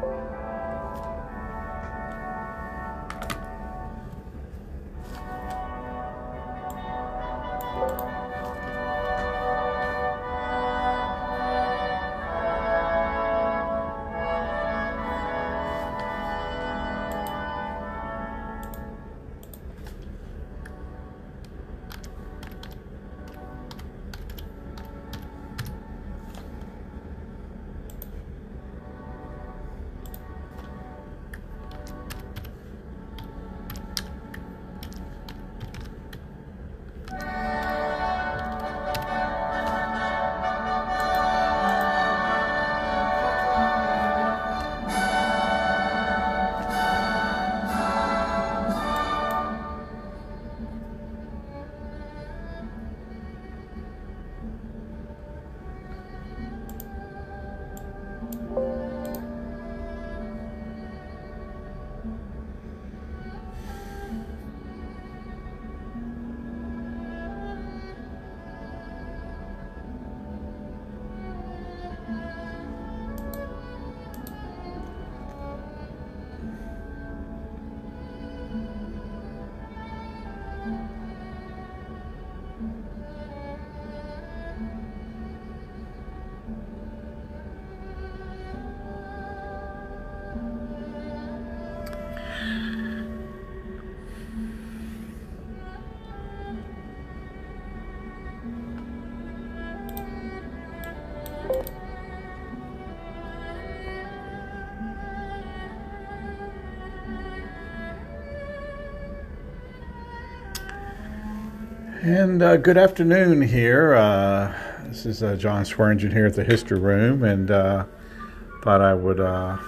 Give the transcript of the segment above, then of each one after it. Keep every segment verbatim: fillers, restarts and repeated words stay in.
And uh, good afternoon here. Uh, this is uh, John Swearingen here at the History Room, and uh, thought I would uh,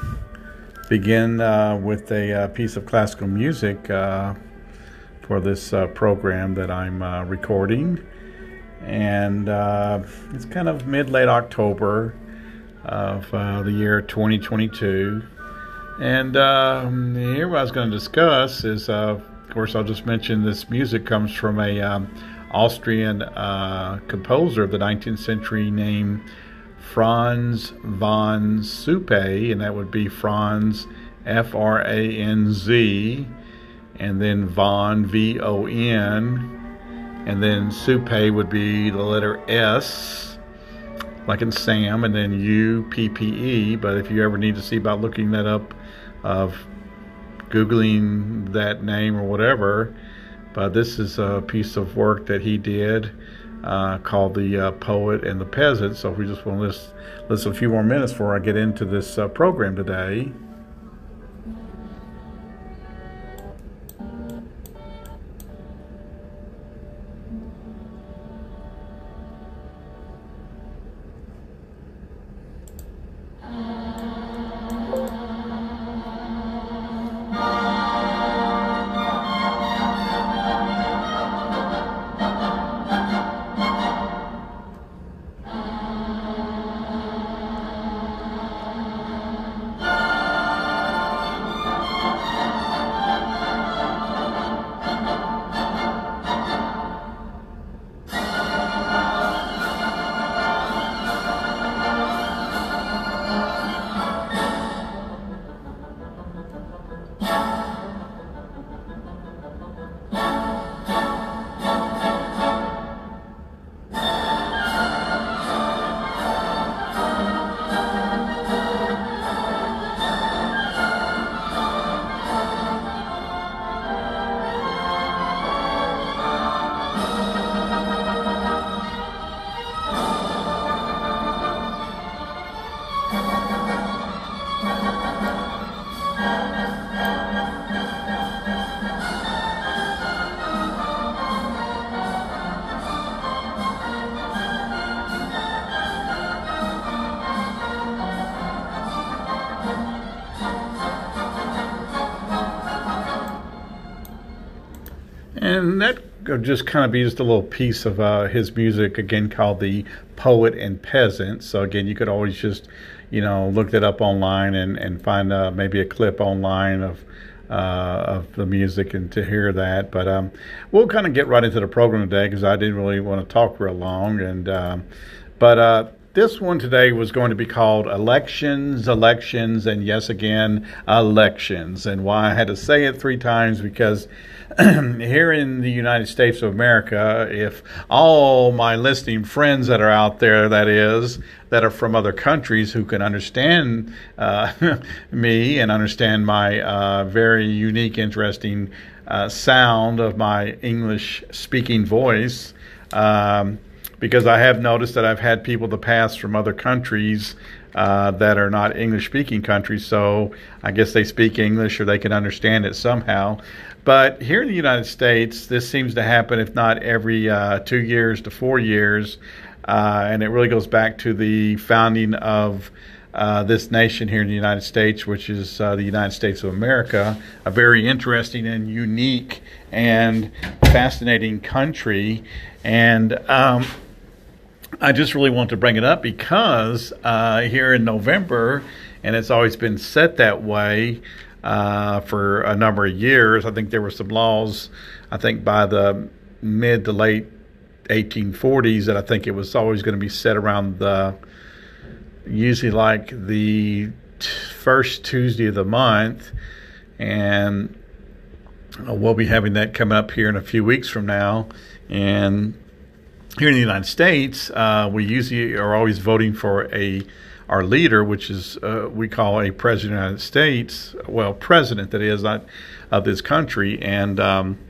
begin uh, with a uh, piece of classical music uh, for this uh, program that I'm uh, recording. And uh, it's kind of mid-late October of uh, the year twenty twenty-two. And uh, here what I was going to discuss is, uh, of course, I'll just mention this music comes from a um, Austrian uh, composer of the nineteenth century named Franz von Suppé, and that would be Franz, F R A N Z, and then von, V O N, and then Suppé would be the letter S, like in Sam, and then U, P P E. But if you ever need to see about looking that up, of Googling that name or whatever, but this is a piece of work that he did uh, called The uh, Poet and the Peasant. So if we just want to listen, listen a few more minutes before I get into this uh, program today. And that could just kind of be just a little piece of uh, his music, again, called The Poet and Peasant. So, again, you could always just, you know, look that up online and, and find uh, maybe a clip online of uh, of the music and to hear that. But um, we'll kind of get right into the program today because I didn't really want to talk real long. And um, But uh, this one today was going to be called Elections, Elections, and yes again, Elections. And why I had to say it three times because here in the United States of America, if all my listening friends that are out there, that is, that are from other countries who can understand uh, me and understand my uh, very unique, interesting uh, sound of my English speaking voice, um, because I have noticed that I've had people to pass from other countries uh, that are not English-speaking countries, so I guess they speak English or they can understand it somehow. But here in the United States, this seems to happen, if not every uh, two years to four years, uh, and it really goes back to the founding of uh, this nation here in the United States, which is uh, the United States of America, a very interesting and unique and fascinating country. And um, I just really want to bring it up because uh, here in November, and it's always been set that way uh, for a number of years. I think there were some laws, I think by the mid to late eighteen forties, that I think it was always going to be set around the, usually like the t- first Tuesday of the month. And we'll be having that coming up here in a few weeks from now. And here in the United States, uh, we usually are always voting for a our leader, which is uh, we call a president of the United States. Well, president, that is, not of this country. And um,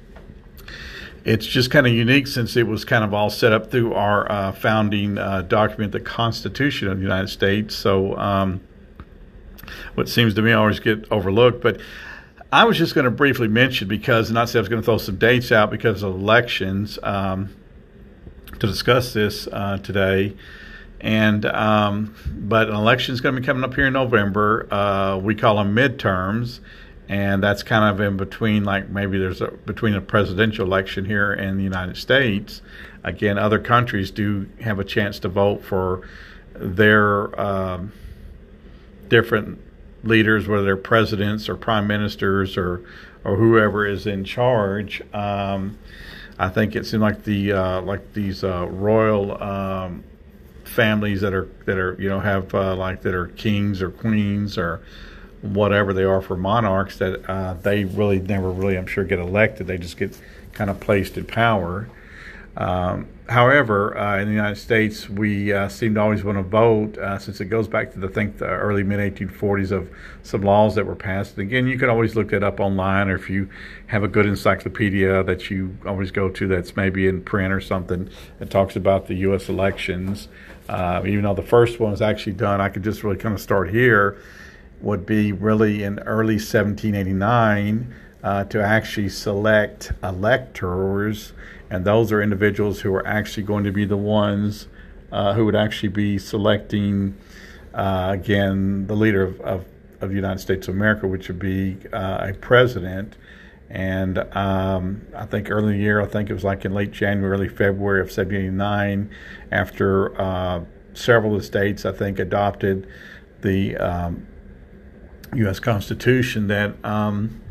it's just kind of unique since it was kind of all set up through our uh, founding uh, document, the Constitution of the United States. So um, what seems to me always get overlooked. But I was just going to briefly mention, because not say I was going to throw some dates out because of elections, um, to discuss this uh, today. And um, but an election is going to be coming up here in November. Uh, we call them midterms, and that's kind of in between, like maybe there's a between a presidential election here in the United States. Again, other countries do have a chance to vote for their um, different leaders, whether they're presidents or prime ministers or or whoever is in charge. Um, I think it seemed like the uh, like these uh, royal um, families that are that are you know have uh, like that are kings or queens or whatever they are for monarchs, that uh, they really never really, I'm sure, get elected. They just get kind of placed in power. Um, however, uh, in the United States, we uh, seem to always want to vote, uh, since it goes back to the, I think, the early mid eighteen forties of some laws that were passed. And again, you can always look that up online, or if you have a good encyclopedia that you always go to that's maybe in print or something that talks about the U S elections. Uh, even though the first one was actually done, I could just really kind of start here, would be really in early seventeen eighty-nine uh, to actually select electors. And those are individuals who are actually going to be the ones uh, who would actually be selecting, uh, again, the leader of, of, of the United States of America, which would be uh, a president. And um, I think early in the year, I think it was like in late January, early February of seventeen eighty-nine, after uh, several of the states, I think, adopted the um, U S Constitution, that um,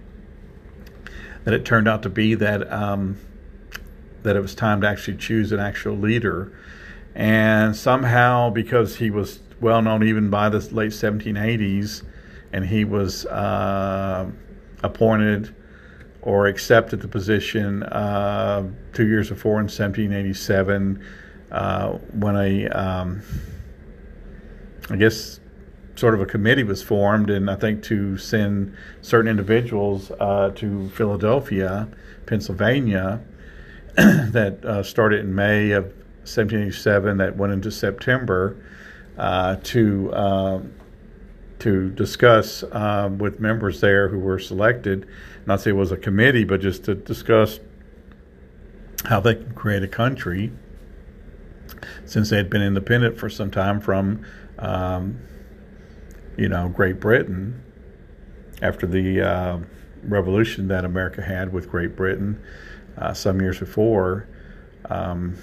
that it turned out to be that um, that it was time to actually choose an actual leader. And somehow, because he was well known even by the late seventeen eighties, and he was uh, appointed or accepted the position uh, two years before in seventeen eighty-seven, uh, when a, um, I guess, sort of a committee was formed, and I think to send certain individuals uh, to Philadelphia, Pennsylvania, that uh, started in May of seventeen eighty-seven, that went into September, uh, to uh, to discuss uh, with members there who were selected, not say it was a committee, but just to discuss how they can create a country, since they had been independent for some time from um, you know, Great Britain, after the uh, revolution that America had with Great Britain uh, some years before. Um,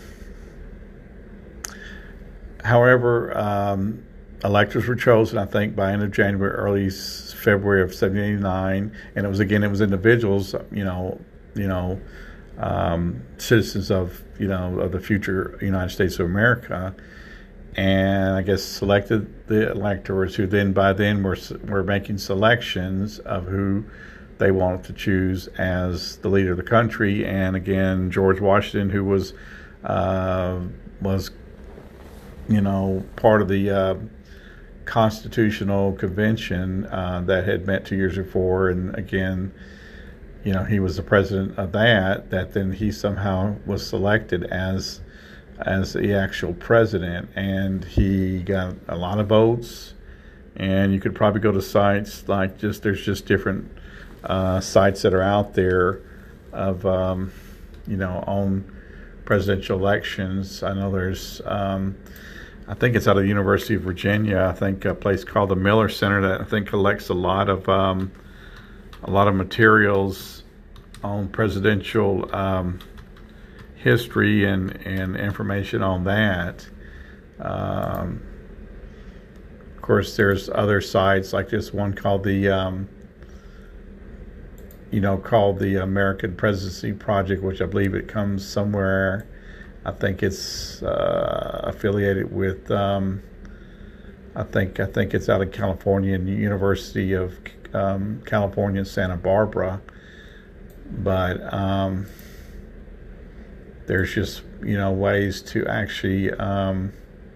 however, um, electors were chosen, I think, by end of January, early February of seventeen eighty-nine, and it was again, it was individuals, you know, you know, um, citizens of, you know, of the future United States of America. and I guess selected the electors, who then by then were were making selections of who they wanted to choose as the leader of the country. And again, George Washington, who was uh, was you know part of the uh, Constitutional Convention uh, that had met two years before, and again, you know, he was the president of that. That then he somehow was selected as as the actual president, and he got a lot of votes. And you could probably go to sites like just there's just different uh, sites that are out there of um, you know on presidential elections. I know there's um, I think it's out of the University of Virginia. I think a place called the Miller Center that I think collects a lot of um, a lot of materials on presidential um, history and, and information on that. Um, of course, there's other sites like this one called the um, you know called the American Presidency Project, which I believe it comes somewhere. I think it's uh, affiliated with. Um, I think I think it's out of California and University of um, California, Santa Barbara. But um, there's just you know ways to actually um,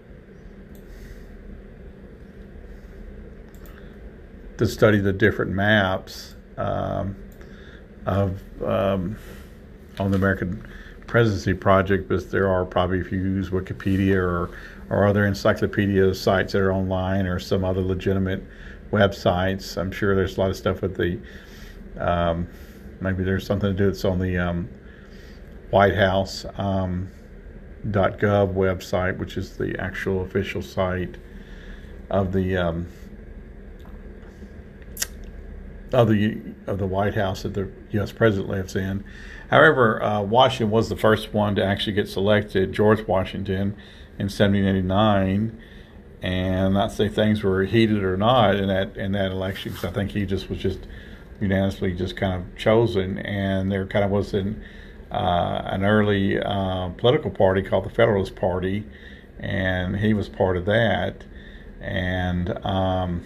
to study the different maps um, of um, on the American Presidency Project, but there are probably, if you use Wikipedia or or other encyclopedia sites that are online, or some other legitimate websites. I'm sure there's a lot of stuff with the um, maybe there's something to do that's on the um, White House um, .gov website, which is the actual official site of the um, of the of the White House that the U S president lives in. However, uh, Washington was the first one to actually get selected, George Washington, in seventeen eighty-nine. And not to say things were heated or not in that in that election, because I think he just was just unanimously just kind of chosen. And there kind of was an uh, an early uh, political party called the Federalist Party, and he was part of that. And um,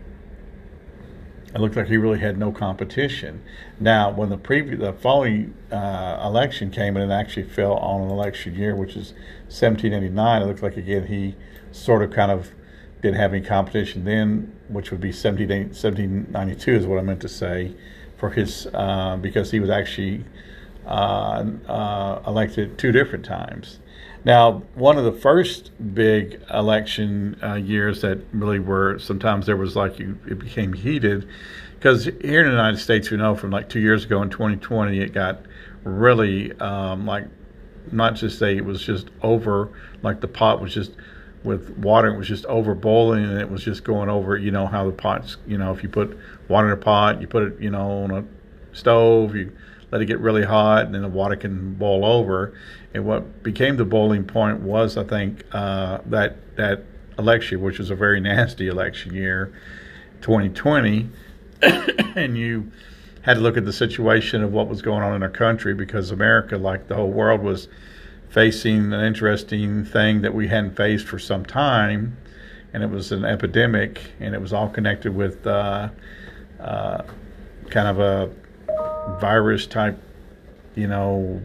it looked like he really had no competition. Now, when the previous, the following uh, election came, and it actually fell on an election year, which is seventeen eighty-nine, it looked like, again, he sort of kind of didn't have any competition then, which would be seventeen ninety-two is what I meant to say, for his, uh, because he was actually uh, uh, elected two different times. Now, one of the first big election uh, years that really were, sometimes there was like, you, it became heated, because here in the United States, we know from like two years ago in twenty twenty, it got really um, like, not just say it was just over, like the pot was just, with water, it was just over boiling, and it was just going over, you know, how the pot's, you know, if you put water in a pot, you put it, you know, on a stove, you let it get really hot, and then the water can boil over. And what became the boiling point was, I think, uh, that that election, which was a very nasty election year, twenty twenty, and you had to look at the situation of what was going on in our country, because America, like the whole world, was facing an interesting thing that we hadn't faced for some time, and it was an epidemic, and it was all connected with uh, uh, kind of a virus type, you know,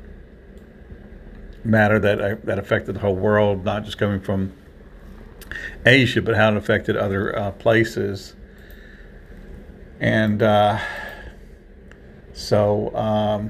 matter that uh, that affected the whole world, not just coming from Asia, but how it affected other uh, places. And uh, so um,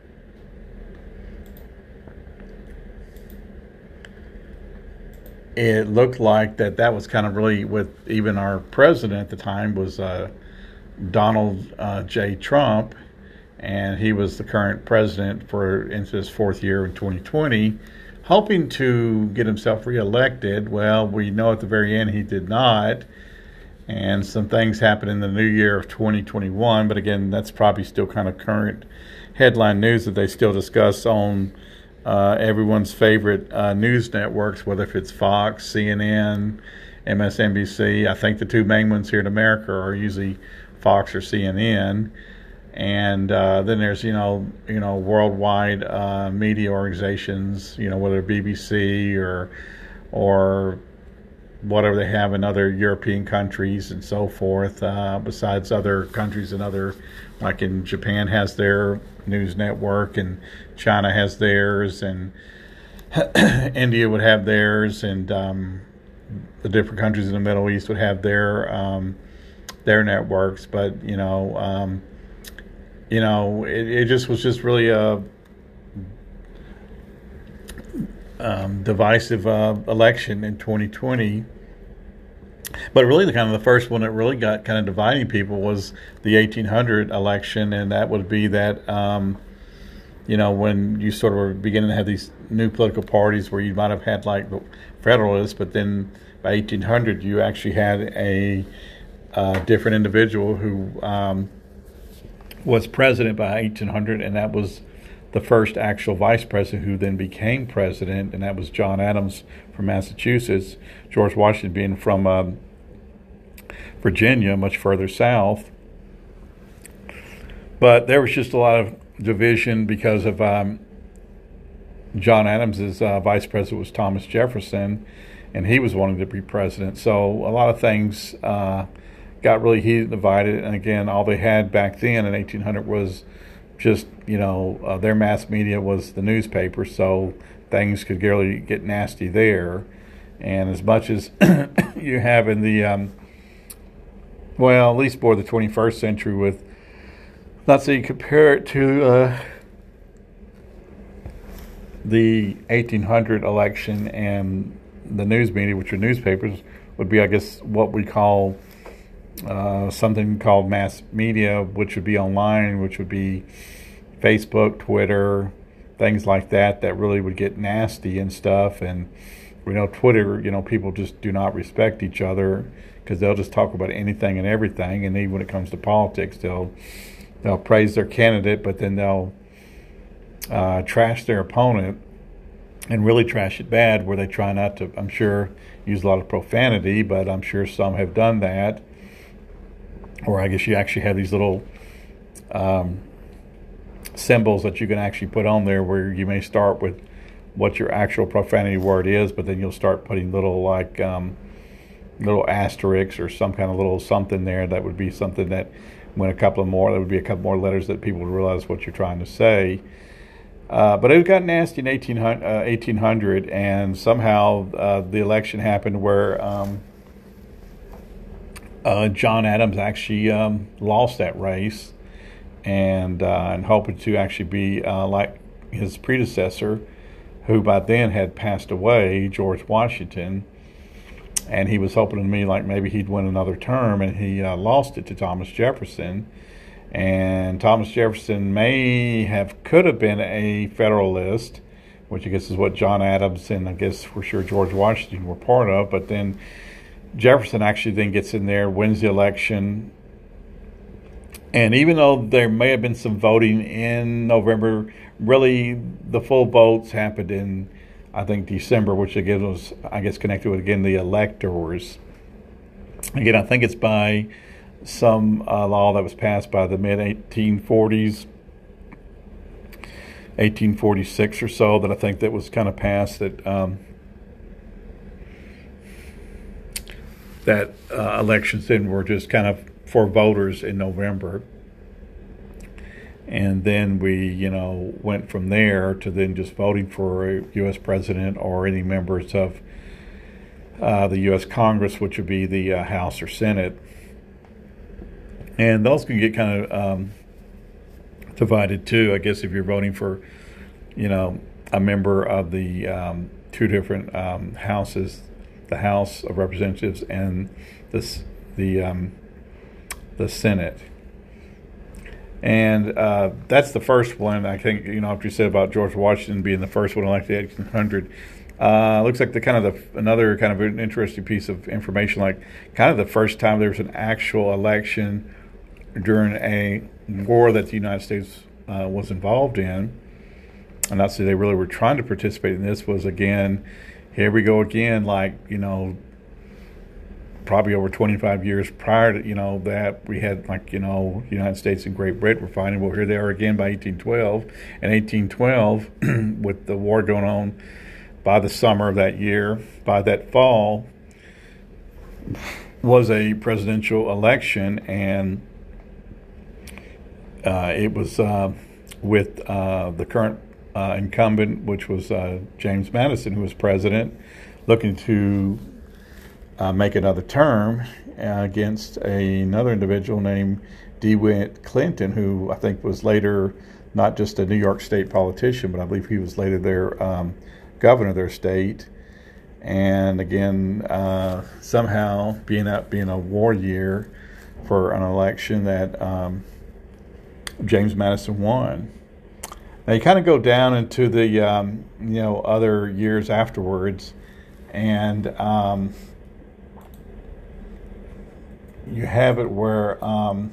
it looked like that that was kind of really, with even our president at the time was uh, Donald uh, J. Trump, and he was the current president for into his fourth year in twenty twenty, hoping to get himself reelected. Well, we know at the very end he did not, and some things happened in the new year of twenty twenty-one, but again, that's probably still kind of current headline news that they still discuss on uh, everyone's favorite uh, news networks, whether if it's Fox, C N N, M S N B C. I think the two main ones here in America are usually Fox or C N N. And uh, then there's, you know, you know, worldwide uh, media organizations, you know, whether B B C or or whatever they have in other European countries and so forth, uh, besides other countries and other, like in Japan has their news network, and China has theirs, and India would have theirs, and um, the different countries in the Middle East would have their um, their networks. But you know, um, you know, it, it just was just really a um, divisive uh, election in twenty twenty. But really, the kind of the first one that really got kind of dividing people was the eighteen hundred election, and that would be that. Um, You know, when you sort of were beginning to have these new political parties where you might have had like the Federalists, but then by eighteen hundred you actually had a uh, different individual who um, was president by eighteen hundred, and that was the first actual vice president who then became president, and that was John Adams from Massachusetts, George Washington being from um, Virginia, much further south. But there was just a lot of division because of um, John Adams's uh, vice president was Thomas Jefferson, and he was wanting to be president. So a lot of things uh, got really heated and divided. And again, all they had back then in eighteen hundred was just, you know, uh, their mass media was the newspaper, so things could really get nasty there. And as much as you have in the, um, well, at least more the twenty-first century with, let's say you compare it to uh, the eighteen hundred election and the news media, which are newspapers, would be, I guess, what we call uh, something called mass media, which would be online, which would be Facebook, Twitter, things like that, that really would get nasty and stuff. And we know Twitter, you know, people just do not respect each other because they'll just talk about anything and everything. And even when it comes to politics, they'll They'll praise their candidate, but then they'll uh, trash their opponent and really trash it bad, where they try not to, I'm sure, use a lot of profanity, but I'm sure some have done that. Or I guess you actually have these little um, symbols that you can actually put on there where you may start with what your actual profanity word is, but then you'll start putting little like um, little asterisks or some kind of little something there that would be something that when a couple of more, there would be a couple more letters that people would realize what you're trying to say. Uh, but it got nasty in eighteen hundred, and somehow uh, the election happened where um, uh, John Adams actually um, lost that race, and uh, and hoping to actually be uh, like his predecessor, who by then had passed away, George Washington. And he was hoping to me like maybe he'd win another term, and he uh, lost it to Thomas Jefferson. And Thomas Jefferson may have, could have been a Federalist, which I guess is what John Adams and I guess for sure George Washington were part of. But then Jefferson actually then gets in there, wins the election. And even though there may have been some voting in November, really the full votes happened in, I think, December, which again was, I guess, connected with, again, the electors. Again, I think it's by some uh, law that was passed by the mid eighteen forties, eighteen forty-six or so, that I think that was kind of passed, that um, that uh, elections then were just kind of for voters in November. And then we, you know, went from there to then just voting for a U S president or any members of uh, the U S Congress, which would be the uh, House or Senate. And those can get kind of um, divided too, I guess, if you're voting for, you know, a member of the um, two different um, houses, the House of Representatives and this, the um, the Senate. And uh, that's the first one. I think, you know, after you said about George Washington being the first one elected in eighteen hundred, uh, looks like the kind of the another kind of an interesting piece of information, like kind of the first time there was an actual election during a war that the United States uh, was involved in. And not to say they really were trying to participate in this, was again, here we go again, like, you know, probably over twenty-five years prior to, you know, that we had, like, you know, United States and Great Britain were fighting. Well, here they are again by eighteen twelve. And eighteen twelve, with the war going on by the summer of that year, by that fall, was a presidential election, and uh, it was uh, with uh, the current uh, incumbent, which was uh, James Madison, who was president, looking to uh, make another term uh, against a, another individual named DeWitt Clinton, who I think was later not just a New York State politician, but I believe he was later their um, governor of their state. And again, uh, somehow being a, being a war year for an election that um, James Madison won. Now you kind of go down into the um, you know other years afterwards, and um, you have it where um,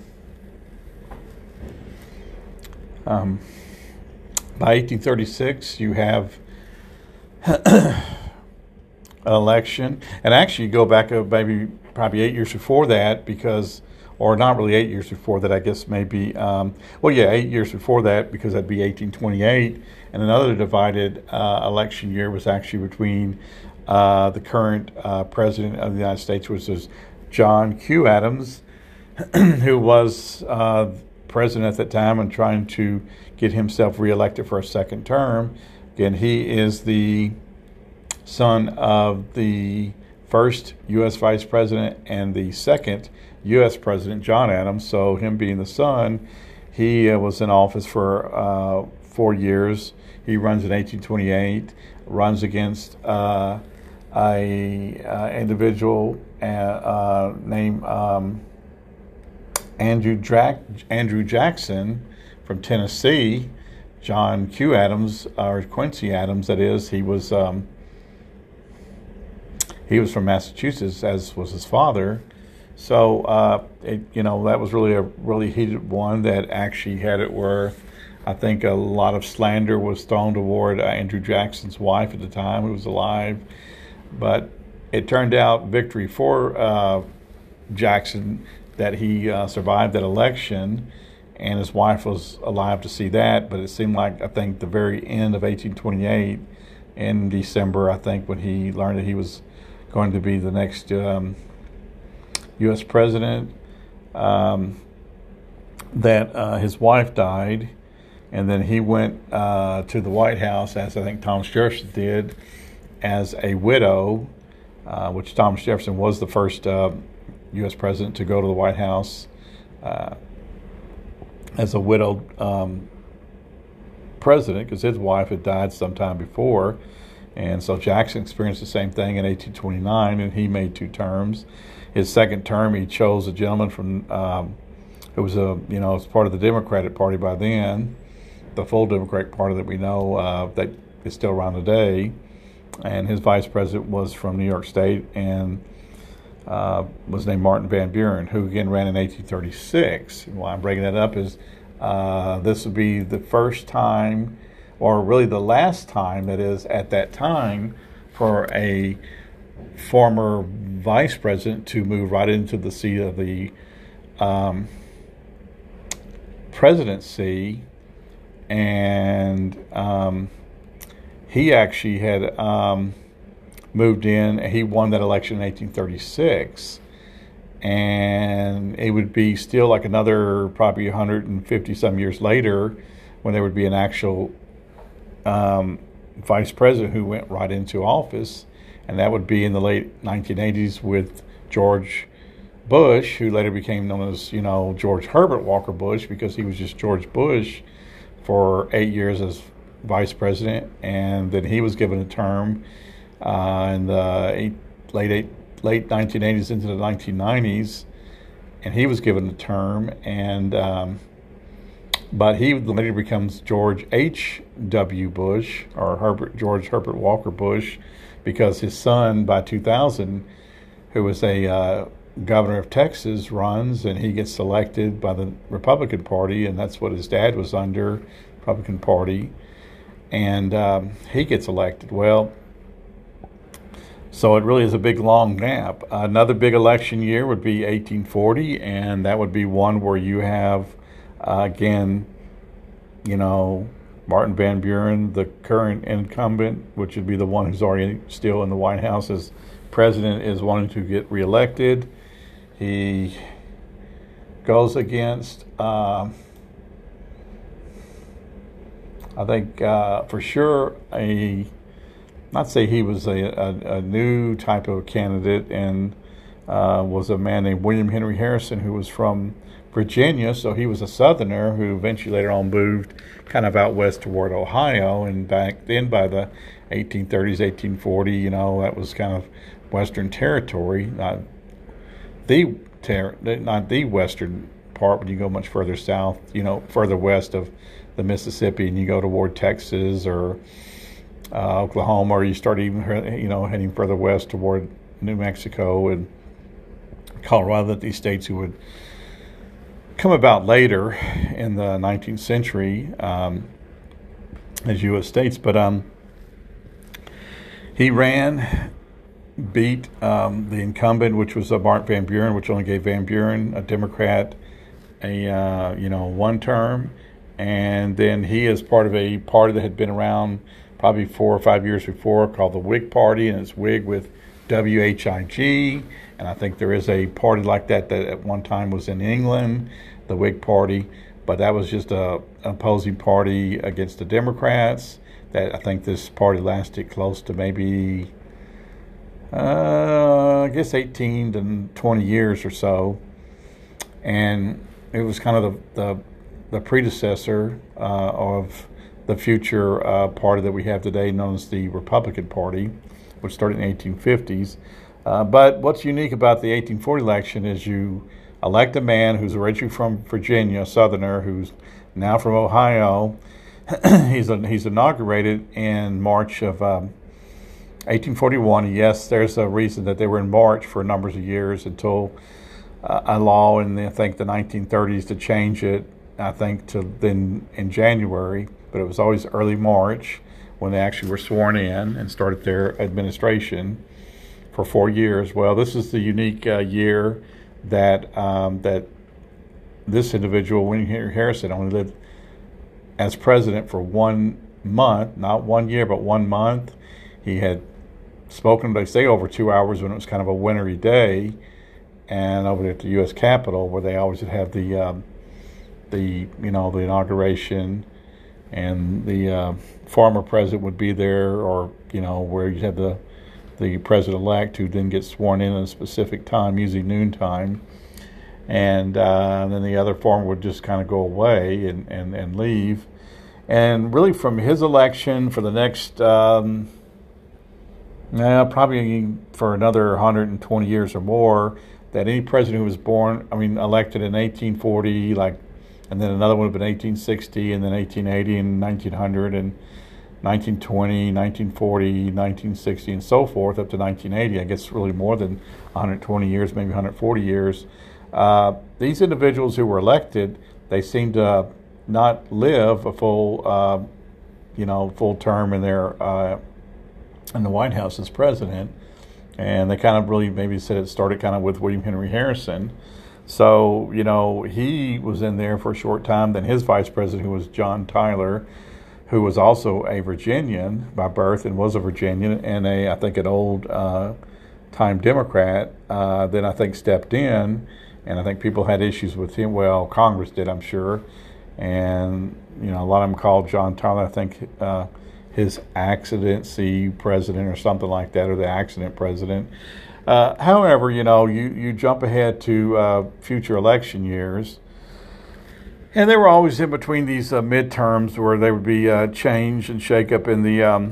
um, by eighteen thirty-six you have an election, and actually you go back uh, maybe probably eight years before that, because, or not really eight years before that, I guess maybe, um, well, yeah, eight years before that, because that'd be eighteen twenty-eight, and another divided uh, election year was actually between uh, the current uh, president of the United States, which was John Q. Adams, who was uh, president at that time and trying to get himself reelected for a second term. Again, he is the son of the first U S vice president and the second U S president, John Adams. So him being the son, he uh, was in office for uh, four years. He runs in eighteen twenty-eight, runs against uh, a uh, individual uh, uh, named um, Andrew, Dra- Andrew Jackson from Tennessee. John Q. Adams, or Quincy Adams, that is, he was um, he was from Massachusetts, as was his father. So, uh, it, you know, that was really a really heated one that actually had it where I think a lot of slander was thrown toward uh, Andrew Jackson's wife at the time, who was alive. But it turned out victory for uh, Jackson, that he uh, survived that election, and his wife was alive to see that. But it seemed like, I think, the very end of eighteen twenty-eight, in December, I think, when he learned that he was going to be the next um, U S president, um, that uh, his wife died, and then he went uh, to the White House, as I think Thomas Jefferson did, as a widow, uh, which Thomas Jefferson was the first uh, U S president to go to the White House uh, as a widowed um, president, because his wife had died sometime before. And so Jackson experienced the same thing in eighteen twenty-nine, and he made two terms. His second term, he chose a gentleman from um, who was a you know was part of the Democratic Party by then, the full Democratic Party that we know uh, that is still around today. And his vice president was from New York State and uh, was named Martin Van Buren, who again ran in eighteen thirty-six. And why I'm bringing that up is uh, this would be the first time, or really the last time, that is, at that time, for a former vice president to move right into the seat of the um, presidency. And um, he actually had um, moved in, and he won that election in eighteen thirty-six. And it would be still like another probably one hundred fifty some years later when there would be an actual Um, vice president who went right into office, and that would be in the late nineteen eighties with George Bush, who later became known as, you know, George Herbert Walker Bush, because he was just George Bush for eight years as vice president, and then he was given a term uh, in the eight, late eight, late nineteen eighties into the nineteen nineties, and he was given a term, and um, but he later becomes George H W Bush, or Herbert George Herbert Walker Bush, because his son, by two thousand, who was a uh, governor of Texas, runs, and he gets selected by the Republican Party, and that's what his dad was under, Republican Party, and um, he gets elected. Well, so it really is a big, long gap. Another big election year would be eighteen forty, and that would be one where you have, uh, again, you know, Martin Van Buren, the current incumbent, which would be the one who's already still in the White House as president is wanting to get reelected. He goes against, uh, I think, uh, for sure, a, not say he was a, a, a new type of candidate, and uh, was a man named William Henry Harrison, who was from Virginia, so he was a Southerner who eventually later on moved kind of out west toward Ohio, and back then by the eighteen thirties, eighteen forty, you know, that was kind of Western territory, not the ter- not the Western part, but you go much further south, you know, further west of the Mississippi, and you go toward Texas or uh, Oklahoma, or you start even, you know, heading further west toward New Mexico and Colorado, that these states who would come about later in the nineteenth century um, as U S states. But um, he ran, beat um, the incumbent, which was uh, Mark Van Buren, which only gave Van Buren, a Democrat, a uh, you know one term, and then he is part of a party that had been around probably four or five years before called the Whig Party, and it's Whig with W H I G. And I think there is a party like that that at one time was in England, the Whig Party, but that was just a, an opposing party against the Democrats. That I think this party lasted close to maybe, uh, I guess, eighteen to twenty years or so. And it was kind of the, the, the predecessor uh, of the future uh, party that we have today, known as the Republican Party, which started in the eighteen fifties. Uh, but what's unique about the eighteen forty election is you elect a man who's originally from Virginia, a Southerner, who's now from Ohio. he's a, he's inaugurated in March of um, eighteen forty-one. Yes, there's a reason that they were in March for numbers of years until uh, a law in the, I think the nineteen thirties to change it, I think, to then in January. But it was always early March when they actually were sworn in and started their administration for four years. Well, this is the unique uh, year that um, that this individual, William Henry Harrison, only lived as president for one month, not one year, but one month. He had spoken, they say, over two hours when it was kind of a wintry day, and over at the U S Capitol, where they always would have the um, the you know the inauguration, and the uh, former president would be there, or you know where you had the the president-elect who then gets sworn in at a specific time, usually noontime, and, uh, and then the other former would just kind of go away and, and, and leave. And really from his election for the next, um, nah, probably for another one hundred twenty years or more, that any president who was born, I mean, elected in eighteen forty, like, and then another one would have been eighteen sixty, and then eighteen eighty, and nineteen hundred, and nineteen twenty, nineteen forty, nineteen sixty, and so forth, up to nineteen eighty. I guess really more than one hundred twenty years, maybe one hundred forty years. Uh, these individuals who were elected, they seemed to not live a full, uh, you know, full term in their uh, in the White House as president, and they kind of really maybe said it started kind of with William Henry Harrison. So you know he was in there for a short time. Then his vice president, who was John Tyler, who was also a Virginian by birth and was a Virginian and a, I think, an old uh, time Democrat, uh, then I think stepped in, and I think people had issues with him. Well, Congress did, I'm sure, and you know a lot of them called John Tyler, I think, uh, his accidency president or something like that, or the accident president. Uh, however, you know, you, you jump ahead to uh, future election years. And they were always in between these uh, midterms where there would be uh, change and shakeup in the um,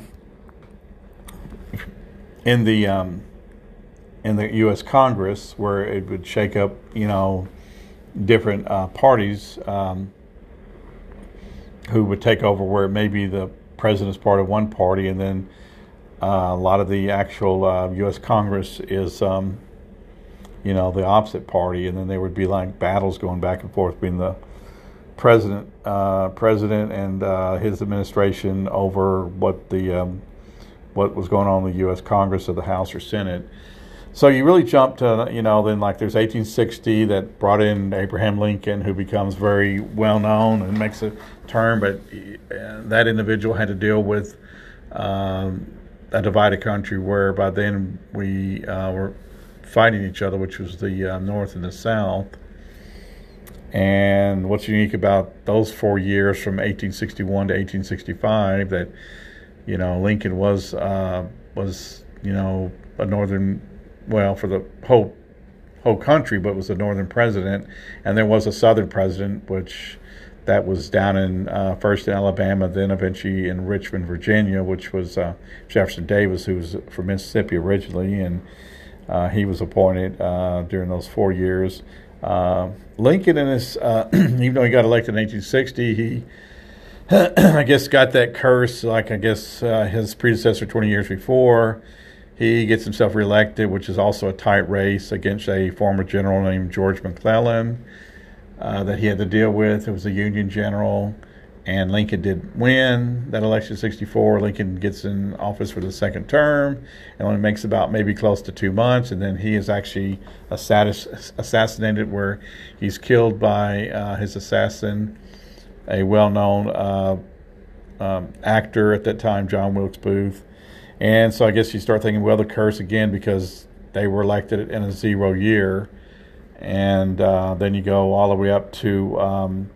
in the um, in the U S Congress, where it would shake up, you know, different uh, parties um, who would take over, where maybe the president's part of one party, and then uh, a lot of the actual uh, U S Congress is, um, you know, the opposite party, and then there would be like battles going back and forth between the president, uh, president and uh, his administration over what the um, what was going on in the U S Congress or the House or Senate. So you really jump to, you know, then like there's eighteen sixty that brought in Abraham Lincoln, who becomes very well known and makes a turn, but uh, that individual had to deal with um, a divided country where by then we uh, were fighting each other, which was the uh, North and the South. And what's unique about those four years from eighteen sixty-one to eighteen sixty-five, that, you know, Lincoln was, uh, was you know, a northern, well, for the whole, whole country, but was a northern president. And there was a southern president, which that was down in, uh, first in Alabama, then eventually in Richmond, Virginia, which was uh, Jefferson Davis, who was from Mississippi originally, and uh, he was appointed uh, during those four years. Uh, Lincoln, in his, uh, even though he got elected in eighteen sixty, he, I guess, got that curse, like I guess uh, his predecessor twenty years before. He gets himself reelected, which is also a tight race against a former general named George McClellan uh, that he had to deal with. It was a Union general, and Lincoln did win that election in sixty-four. Lincoln gets in office for the second term and only makes about maybe close to two months, and then he is actually assassinated, where he's killed by uh, his assassin, a well-known uh, um, actor at that time, John Wilkes Booth. And so I guess you start thinking, well, the curse again, because they were elected in a zero year. And uh, then you go all the way up to um,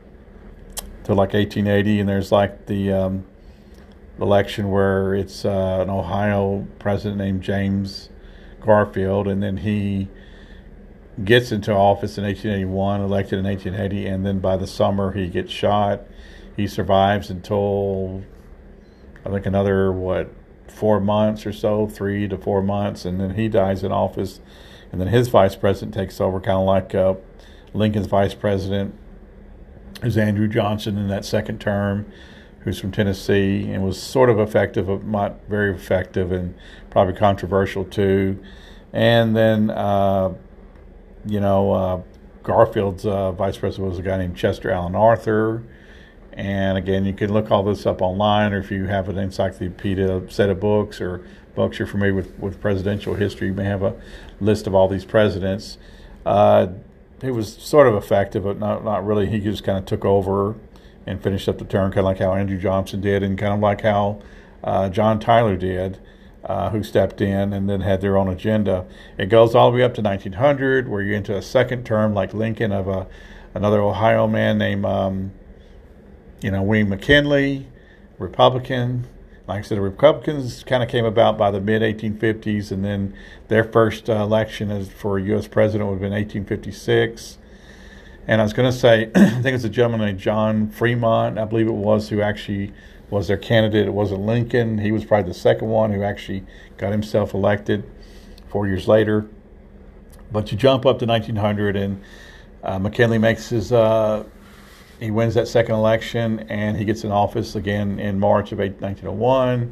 to like eighteen eighty, and there's like the um, election where it's uh, an Ohio president named James Garfield, and then he gets into office in eighteen eighty-one, elected in eighteen eighty, and then by the summer he gets shot. He survives until I think another, what, four months or so, three to four months, and then he dies in office, and then his vice president takes over, kind of like uh, Lincoln's vice president, who's Andrew Johnson in that second term, who's from Tennessee, and was sort of effective, but not very effective, and probably controversial too. And then, uh, you know, uh, Garfield's uh, vice president was a guy named Chester Alan Arthur. And again, you can look all this up online, or if you have an encyclopedia set of books or books you're familiar with, with presidential history, you may have a list of all these presidents. Uh, He was sort of effective, but not not really. He just kind of took over and finished up the term, kind of like how Andrew Johnson did, and kind of like how uh, John Tyler did, uh, who stepped in and then had their own agenda. It goes all the way up to nineteen hundred, where you're into a second term, like Lincoln, of a another Ohio man named, um, you know, William McKinley, Republican. Like I said, the Republicans kind of came about by the mid eighteen fifties, and then their first uh, election as for a U S president would have been eighteen fifty-six. And I was going to say, I think it's a gentleman named John Fremont, I believe it was, who actually was their candidate. It wasn't Lincoln. He was probably the second one who actually got himself elected four years later. But you jump up to nineteen hundred, and uh, McKinley makes his... Uh, He wins that second election, and he gets in office again in March of nineteen oh one.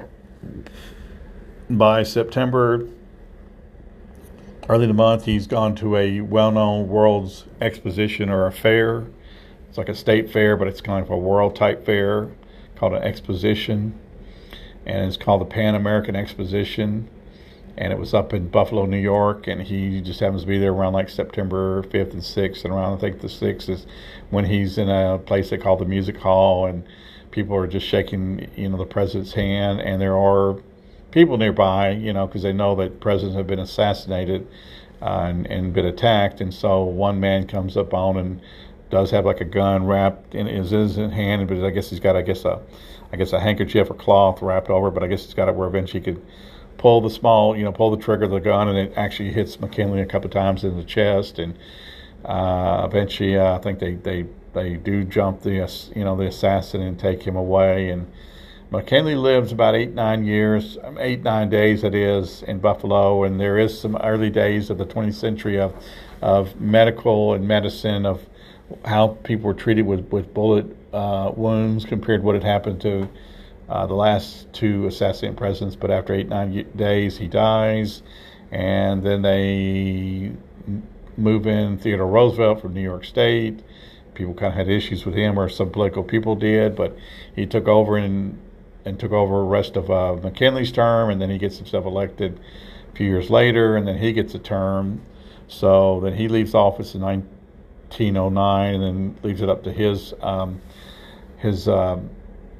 By September, early in the month, he's gone to a well-known World's Exposition or a fair. It's like a state fair, but it's kind of a world-type fair called an exposition, and it's called the Pan American Exposition. And it was up in Buffalo, New York, and he just happens to be there around like September fifth and sixth, and around I think the sixth is when he's in a place they call the Music Hall, and people are just shaking, you know, the president's hand, and there are people nearby, you know, because they know that presidents have been assassinated uh, and, and been attacked, and so one man comes up on and does have like a gun wrapped in his, his hand, but I guess he's got, I guess a, I guess a handkerchief or cloth wrapped over, but I guess he's got it where eventually he could pull the small, you know, pull the trigger of the gun, and it actually hits McKinley a couple of times in the chest, and uh, eventually uh, I think they, they, they do jump the, you know, the assassin and take him away, and McKinley lives about eight, nine years, eight, nine days it is, in Buffalo, and there is some early days of the twentieth century of, of medical and medicine, of how people were treated with, with bullet uh, wounds compared to what had happened to Uh, the last two assassinated presidents. But after eight, nine days, he dies, and then they move in Theodore Roosevelt from New York State. People kind of had issues with him, or some political people did, but he took over and and took over the rest of uh, McKinley's term, and then he gets himself elected a few years later, and then he gets a term. So then he leaves office in nineteen oh nine, and then leaves it up to his um, his um,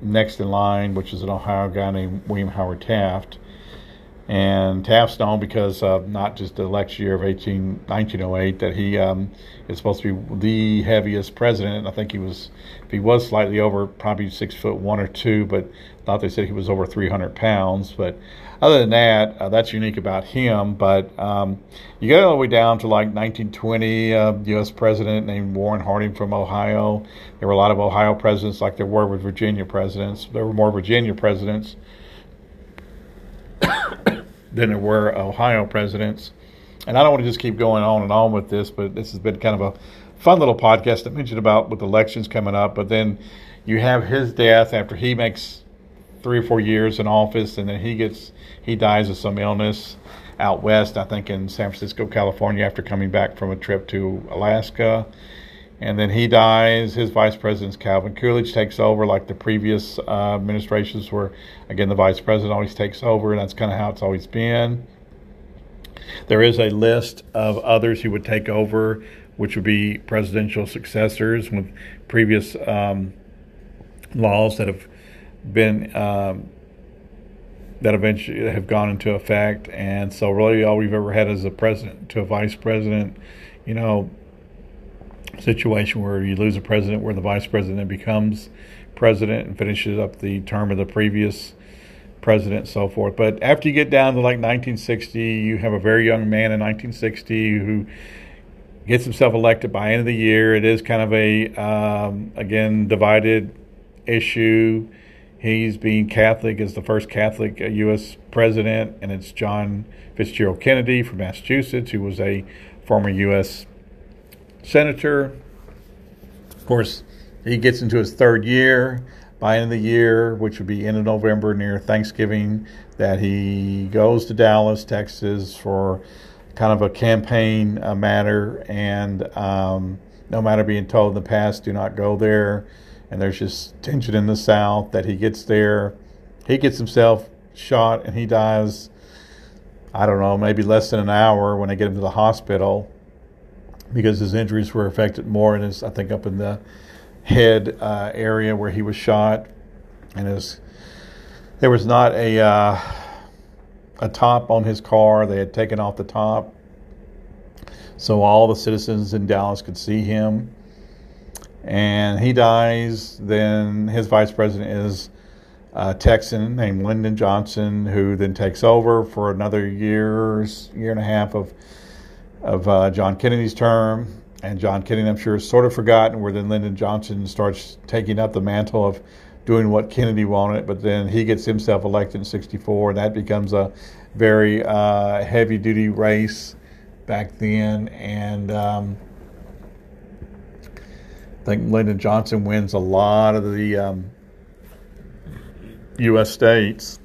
next in line, which is an Ohio guy named William Howard Taft. And Taft's known because of not just the election year of nineteen oh eight, that he um, is supposed to be the heaviest president. I think he was, if he was slightly over, probably six foot one or two, but I thought they said he was over three hundred pounds. But other than that, uh, that's unique about him. But um, you get all the way down to like nineteen twenty, a uh, U S president named Warren Harding from Ohio. There were a lot of Ohio presidents like there were with Virginia presidents. There were more Virginia presidents than there were Ohio presidents. And I don't want to just keep going on and on with this, but this has been kind of a fun little podcast I mentioned about with elections coming up. But then you have his death after he makes three or four years in office, and then he gets he dies of some illness out west, I think in San Francisco, California, after coming back from a trip to Alaska. And then he dies. His vice president, Calvin Coolidge, takes over like the previous uh, administrations where, again, the vice president always takes over, and that's kind of how it's always been. There is a list of others who would take over, which would be presidential successors with previous um, laws that have been um, that eventually have gone into effect. And so really all we've ever had is a president to a vice president, you know, situation where you lose a president where the vice president becomes president and finishes up the term of the previous president and so forth. But after you get down to like nineteen sixty, you have a very young man in nineteen sixty who gets himself elected by end of the year. It is kind of a, um, again, divided issue. He's being Catholic, is the first Catholic U S president, and it's John Fitzgerald Kennedy from Massachusetts, who was a former U S senator. Of course, he gets into his third year. By end of the year, which would be end of November near Thanksgiving, that he goes to Dallas, Texas for kind of a campaign uh, matter. And um, no matter being told in the past, do not go there. And there's just tension in the South that he gets there. He gets himself shot and he dies, I don't know, maybe less than an hour when they get him to the hospital, because his injuries were affected more in his, I think, up in the head uh, area where he was shot. And his, there was not a uh, a top on his car. They had taken off the top, so all the citizens in Dallas could see him. And he dies. Then his vice president is a Texan named Lyndon Johnson, who then takes over for another year, year and a half of of uh, John Kennedy's term. And John Kennedy, I'm sure, is sort of forgotten, where then Lyndon Johnson starts taking up the mantle of doing what Kennedy wanted. But then he gets himself elected in sixty-four, and that becomes a very uh, heavy-duty race back then. And um, I think Lyndon Johnson wins a lot of the um, U S states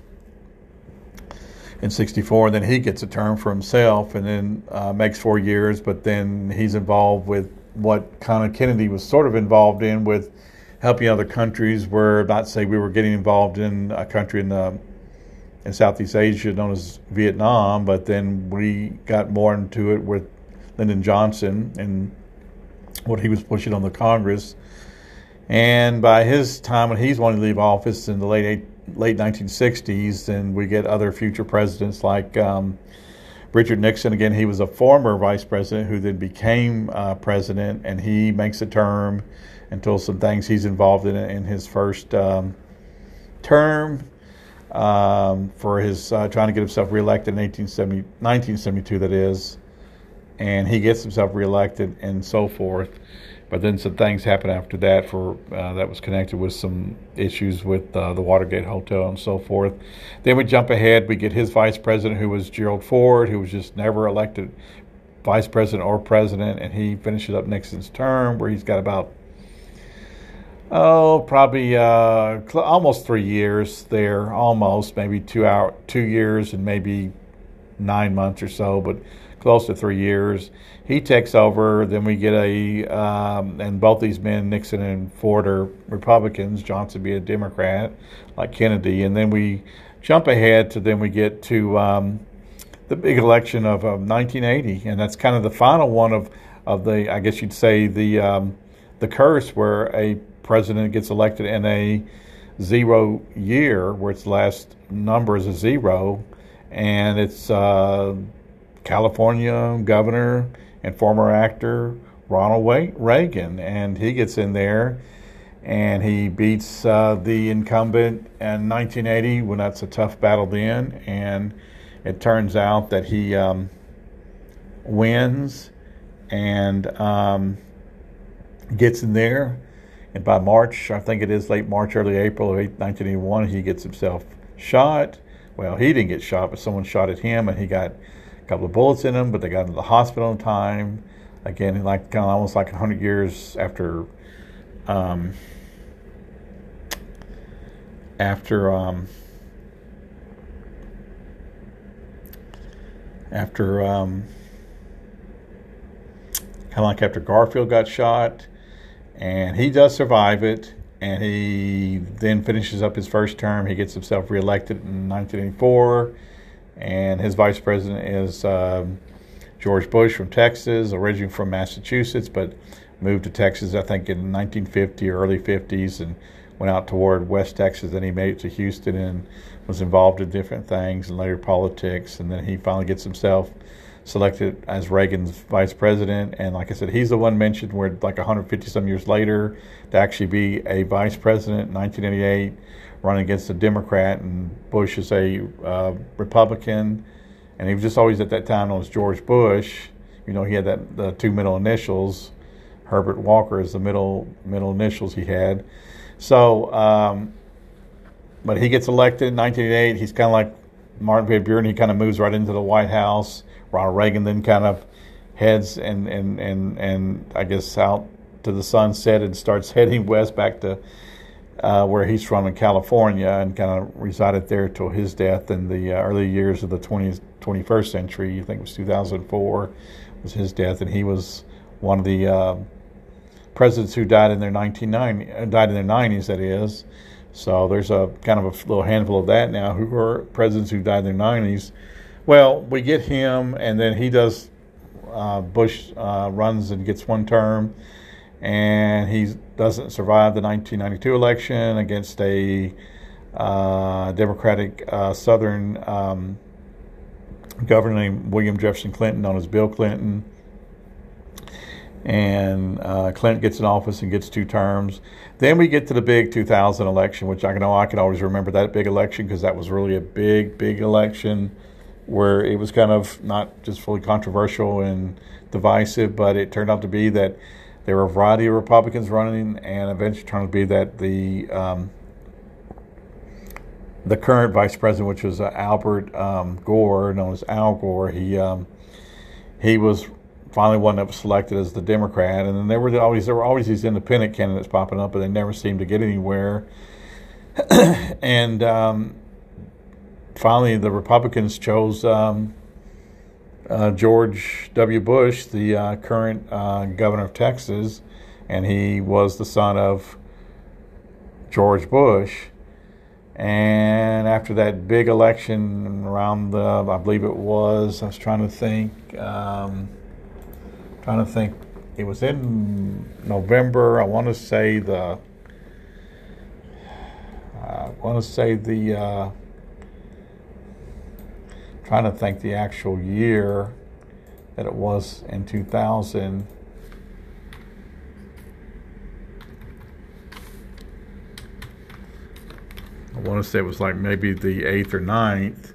in sixty-four, and then he gets a term for himself, and then uh, makes four years. But then he's involved with what kind of Kennedy was sort of involved in, with helping other countries. Where, not say we were getting involved in a country in the in Southeast Asia known as Vietnam, but then we got more into it with Lyndon Johnson and what he was pushing on the Congress. And by his time, when he's wanting to leave office in the late eight, late nineteen sixties, then we get other future presidents like um, Richard Nixon. Again, he was a former vice president who then became uh, president, and he makes a term until some things he's involved in in his first um, term um, for his uh, trying to get himself reelected in eighteen seventy, nineteen seventy-two, that is. And he gets himself reelected and so forth. But then some things happen after that for uh, that was connected with some issues with uh, the Watergate Hotel and so forth. Then we jump ahead. We get his vice president, who was Gerald Ford, who was just never elected vice president or president, and he finishes up Nixon's term, where he's got about, oh, probably uh, cl- almost three years there, almost, maybe two hour, two years and maybe nine months or so, but close to three years. He takes over. Then we get a, um, and both these men, Nixon and Ford, are Republicans. Johnson be a Democrat, like Kennedy. And then we jump ahead to then we get to um, the big election of um, nineteen eighty, and that's kind of the final one of, of the, I guess you'd say, the um, the curse, where a president gets elected in a zero year, where its last number is a zero, and it's uh, California governor and former actor Ronald Reagan, and he gets in there and he beats uh, the incumbent in nineteen eighty when that's a tough battle then, and it turns out that he um, wins and um, gets in there, and by March, I think it is late March, early April of nineteen eighty-one, he gets himself shot. Well, he didn't get shot, but someone shot at him, and he got a couple of bullets in him, but they got him to the hospital in time. Again, like kind of almost like one hundred years after um, after um, after um, kind of like after Garfield got shot, and he does survive it, and he then finishes up his first term. He gets himself reelected in nineteen eighty-four, and his vice president is um, George Bush from Texas, originally from Massachusetts, but moved to Texas, I think, in nineteen fifty or early fifties, and went out toward West Texas. Then he made it to Houston and was involved in different things and later politics. And then he finally gets himself selected as Reagan's vice president. And like I said, he's the one mentioned where like one hundred fifty some years later to actually be a vice president in nineteen eighty-eight, running against a Democrat, and Bush is a uh, Republican. And he was just always at that time known as George Bush. You know, he had that the two middle initials. Herbert Walker is the middle middle initials he had. So, um, but he gets elected in nineteen eighty-eight. He's kind of like Martin Van Buren. He kind of moves right into the White House. Ronald Reagan then kind of heads and and and and I guess out to the sunset and starts heading west back to uh, where he's from in California, and kind of resided there till his death in the uh, early years of the twentieth, twenty-first century. I think it was two thousand four was his death, and he was one of the uh, presidents who died in their nineteen ninety, died in their nineties, that is. So there's a kind of a little handful of that now who are presidents who died in their nineties. Well, we get him, and then he does, uh, Bush uh, runs and gets one term, and he doesn't survive the nineteen ninety-two election against a uh, Democratic uh, Southern um, governor named William Jefferson Clinton, known as Bill Clinton. And uh, Clinton gets in office and gets two terms. Then we get to the big two thousand election, which I know I can always remember that big election because that was really a big, big election where it was kind of not just fully controversial and divisive, but it turned out to be that there were a variety of Republicans running, and eventually turned out to be that the um, the current vice president, which was uh, Albert um, Gore, known as Al Gore, he um, he was finally one that was selected as the Democrat, and then there were always there were always these independent candidates popping up, but they never seemed to get anywhere. and um, finally, the Republicans chose um, uh, George W. Bush, the uh, current uh, governor of Texas, and he was the son of George Bush. And after that big election around the, I believe it was, I was trying to think. Um, Trying to think, it was in November. I want to say the. I want to say the. Uh, trying to think the actual year that it was in two thousand. I want to say it was like maybe the eighth or ninth.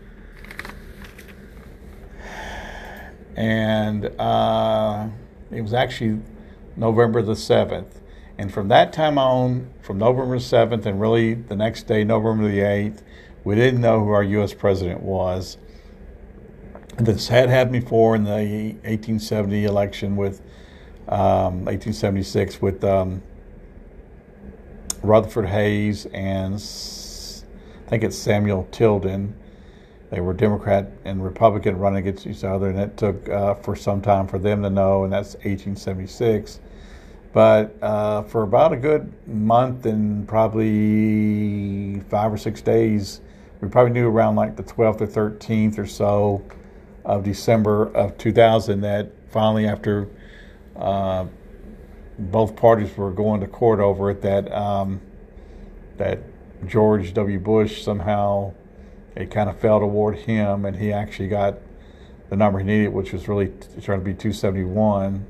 And uh, it was actually November the seventh. And from that time on, from November the seventh and really the next day, November the eighth, we didn't know who our U S president was. This had happened before in the eighteen seventy election with, um, eighteen seventy-six with um, Rutherford Hayes and I think it's Samuel Tilden. They were Democrat and Republican running against each other, and it took uh, for some time for them to know, and that's eighteen seventy-six. But uh, for about a good month and probably five or six days, we probably knew around like the twelfth or thirteenth or so of December of two thousand that finally, after uh, both parties were going to court over it, that um, that George W. Bush somehow, it kind of fell toward him, and he actually got the number he needed, which was really trying to be two seventy-one.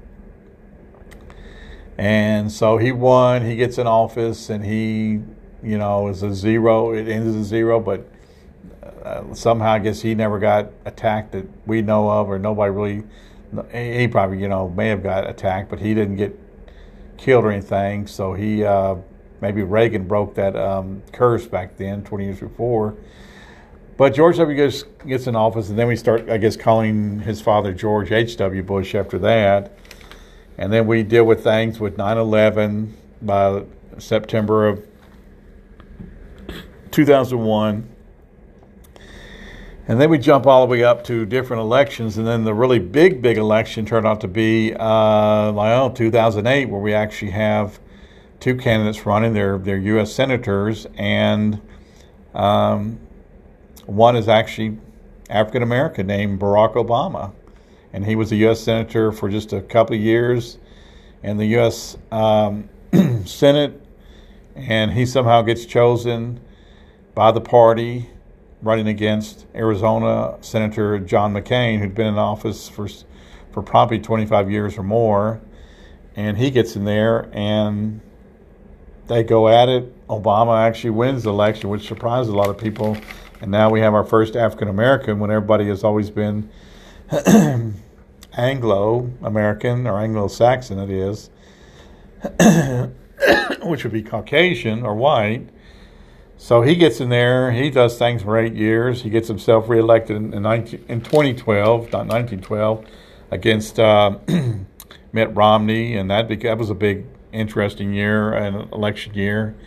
And so he won, he gets in office, and he, you know, is a zero. It ends as a zero, but uh, somehow I guess he never got attacked that we know of, or nobody really, he probably, you know, may have got attacked, but he didn't get killed or anything. So he, uh, maybe Reagan broke that um, curse back then, twenty years before. But George W. Bush gets in office, and then we start, I guess, calling his father George H W. Bush after that. And then we deal with things with nine eleven by September of two thousand one. And then we jump all the way up to different elections. And then the really big, big election turned out to be, uh, well, two thousand eight, where we actually have two candidates running. They're, they're U S senators. And um, one is actually African-American named Barack Obama. And he was a U S senator for just a couple of years in the U S um, Senate. And he somehow gets chosen by the party, running against Arizona Senator John McCain, who'd been in office for for probably twenty-five years or more. And he gets in there, and they go at it. Obama actually wins the election, which surprised a lot of people. And now we have our first African-American, when everybody has always been Anglo-American, or Anglo-Saxon, it is, which would be Caucasian or white. So he gets in there, he does things for eight years. He gets himself reelected in, in, nineteen, in twenty twelve, not nineteen twelve, against uh, Mitt Romney, and that, that was a big, interesting year, an election year.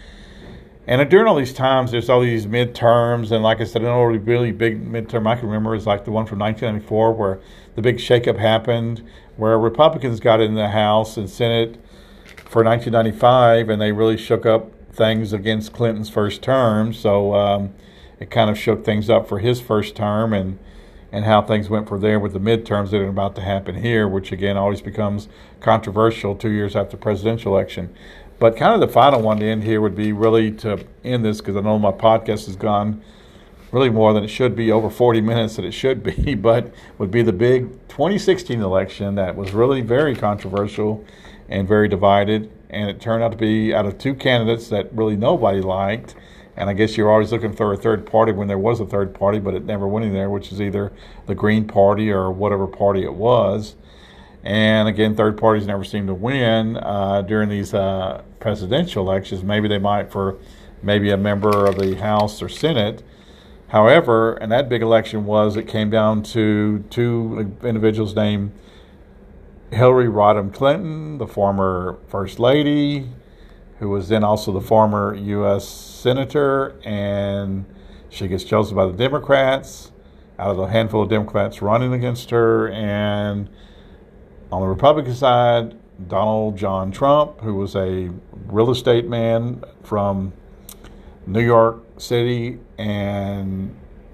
And during all these times, there's all these midterms, and like I said, an only really big midterm I can remember is like the one from nineteen ninety-four, where the big shakeup happened, where Republicans got in the House and Senate for nineteen ninety-five, and they really shook up things against Clinton's first term. So um, it kind of shook things up for his first term, and and how things went from there with the midterms that are about to happen here, which again always becomes controversial two years after the presidential election. But kind of the final one to end here would be really to end this, because I know my podcast has gone really more than it should be, over forty minutes that it should be, but would be the big twenty sixteen election that was really very controversial and very divided. And it turned out to be out of two candidates that really nobody liked. And I guess you're always looking for a third party when there was a third party, but it never went in there, which is either the Green Party or whatever party it was. And again, third parties never seem to win uh, during these uh, presidential elections. Maybe they might for maybe a member of the House or Senate. However, and that big election was, it came down to two individuals named Hillary Rodham Clinton, the former First Lady, who was then also the former U S Senator, and she gets chosen by the Democrats out of the handful of Democrats running against her. And on the Republican side, Donald John Trump, who was a real estate man from New York City, and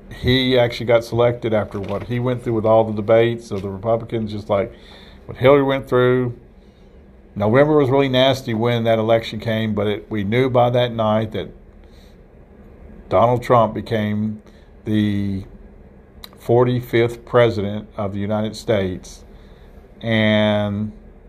he actually got selected after what he went through with all the debates of the Republicans, just like what Hillary went through. November was really nasty when that election came, but it, we knew by that night that Donald Trump became the forty-fifth president of the United States. And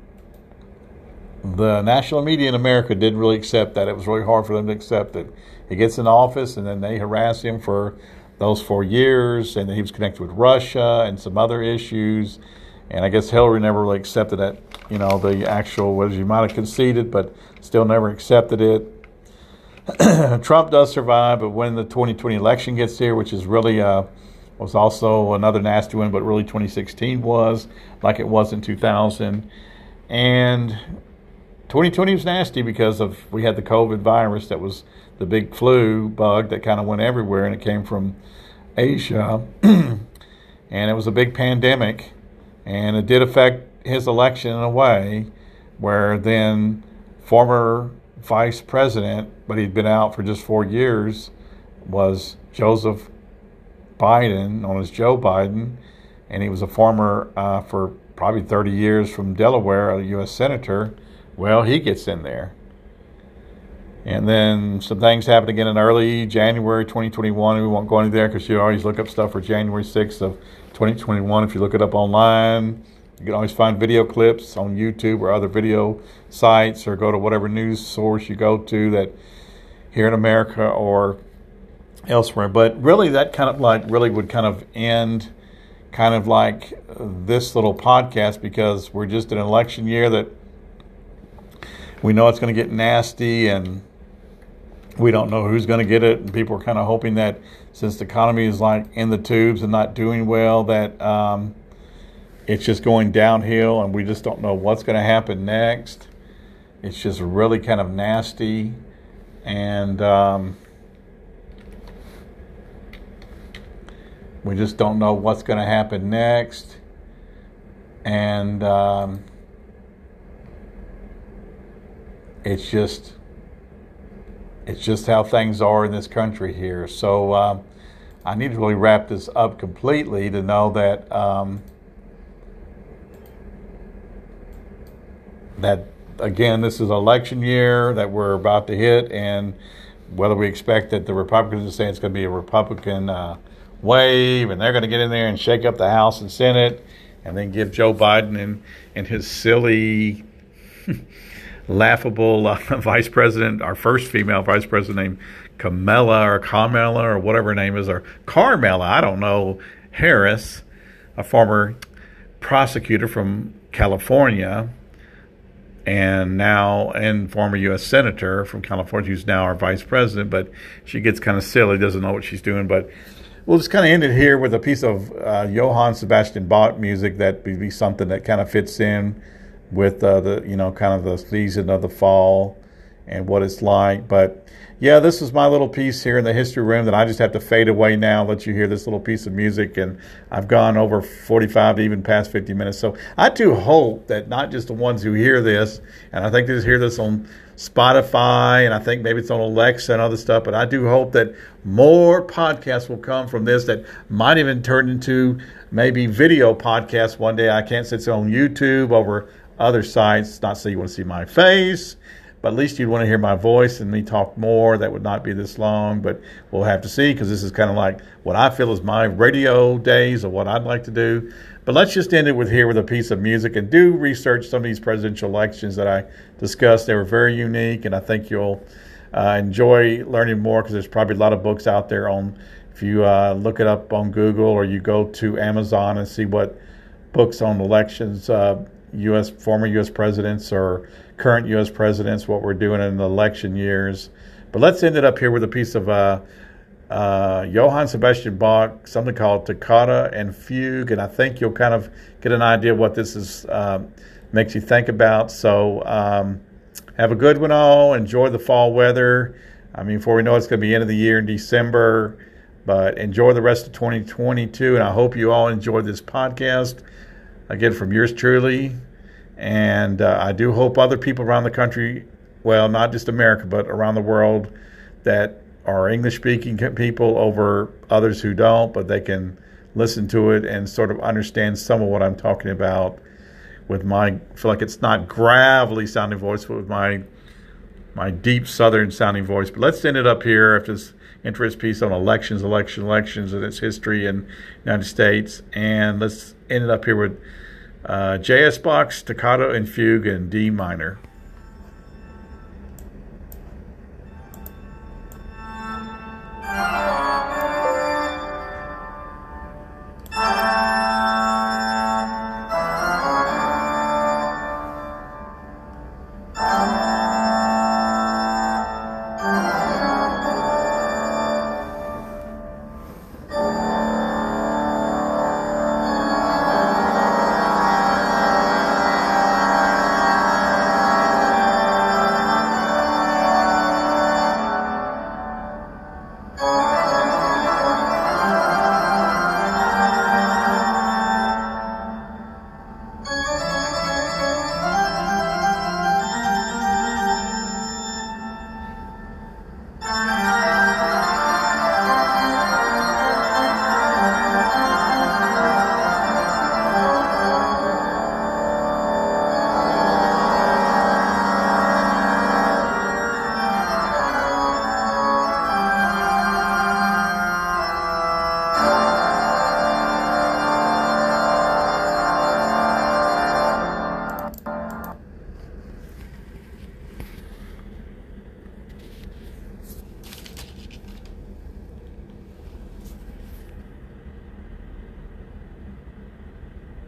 the national media in America didn't really accept that. It was really hard for them to accept that he gets in office, and then they harass him for those four years, and he was connected with Russia and some other issues. And I guess Hillary never really accepted that, you know, the actual, what she might have conceded, but still never accepted it. Trump does survive, but when the twenty twenty election gets here, which is really, uh, was also another nasty one, but really twenty sixteen was, like it was in two thousand. And twenty twenty was nasty because of, we had the COVID virus that was the big flu bug that kind of went everywhere, and it came from Asia. And it was a big pandemic. And it did affect his election in a way where then former vice president, but he'd been out for just four years, was Joseph Biden, known as Joe Biden. And he was a former, uh, for probably thirty years from Delaware, a U S senator. Well, he gets in there. And then some things happened again in early January twenty twenty-one. We won't go into there because you always look up stuff for January sixth of twenty twenty-one. If you look it up online, you can always find video clips on YouTube or other video sites, or go to whatever news source you go to that here in America or elsewhere. But really, that kind of like really would kind of end kind of like this little podcast, because we're just in an election year that we know it's going to get nasty, and we don't know who's going to get it. And people are kind of hoping that since the economy is like in the tubes and not doing well, that um, it's just going downhill, and we just don't know what's going to happen next. It's just really kind of nasty. And um, we just don't know what's going to happen next. And um, it's just it's just how things are in this country here. So uh, I need to really wrap this up completely to know that um, that again, this is election year that we're about to hit, and whether we expect that the Republicans are saying it's going to be a Republican uh, wave, and they're going to get in there and shake up the House and Senate, and then give Joe Biden and, and his silly, laughable uh, vice president, our first female vice president named Kamala or Kamala or whatever her name is, or Carmela, I don't know, Harris, a former prosecutor from California, and now and former U S senator from California, who's now our vice president. But she gets kind of silly, doesn't know what she's doing. But we'll just kind of end it here with a piece of uh, Johann Sebastian Bach music that would be something that kind of fits in with uh, the, you know, kind of the season of the fall and what it's like. But yeah, this is my little piece here in the history room that I just have to fade away now, let you hear this little piece of music. And I've gone over forty-five, even past fifty minutes. So I do hope that not just the ones who hear this, and I think they just hear this on Spotify, and I think maybe it's on Alexa and other stuff, but I do hope that more podcasts will come from this that might even turn into maybe video podcasts one day. I can't say it's on YouTube over other sites, not so you want to see my face, but at least you'd want to hear my voice and me talk more. That would not be this long, but we'll have to see, because this is kind of like what I feel is my radio days of what I'd like to do. But let's just end it with here with a piece of music, and do research some of these presidential elections that I discussed. They were very unique, and I think you'll uh, enjoy learning more, because there's probably a lot of books out there on, if you uh, look it up on Google, or you go to Amazon and see what books on elections, uh, U S former U S presidents or current U S presidents, what we're doing in the election years. But let's end it up here with a piece of uh, uh, Johann Sebastian Bach, something called Toccata and Fugue, and I think you'll kind of get an idea of what this is uh, makes you think about. So um, have a good one all. Enjoy the fall weather. I mean, before we know it, it's going to be end of the year in December, but enjoy the rest of twenty twenty-two, and I hope you all enjoyed this podcast. Again, from yours truly, and uh, I do hope other people around the country, well, not just America, but around the world, that are English-speaking people over others who don't, but they can listen to it and sort of understand some of what I'm talking about with my, I feel like it's not gravelly sounding voice, but with my my deep Southern sounding voice. But let's end it up here after this interest piece on elections, election, elections, and its history in the United States. And let's end it up here with uh, J S Bach's Toccata and Fugue in D minor.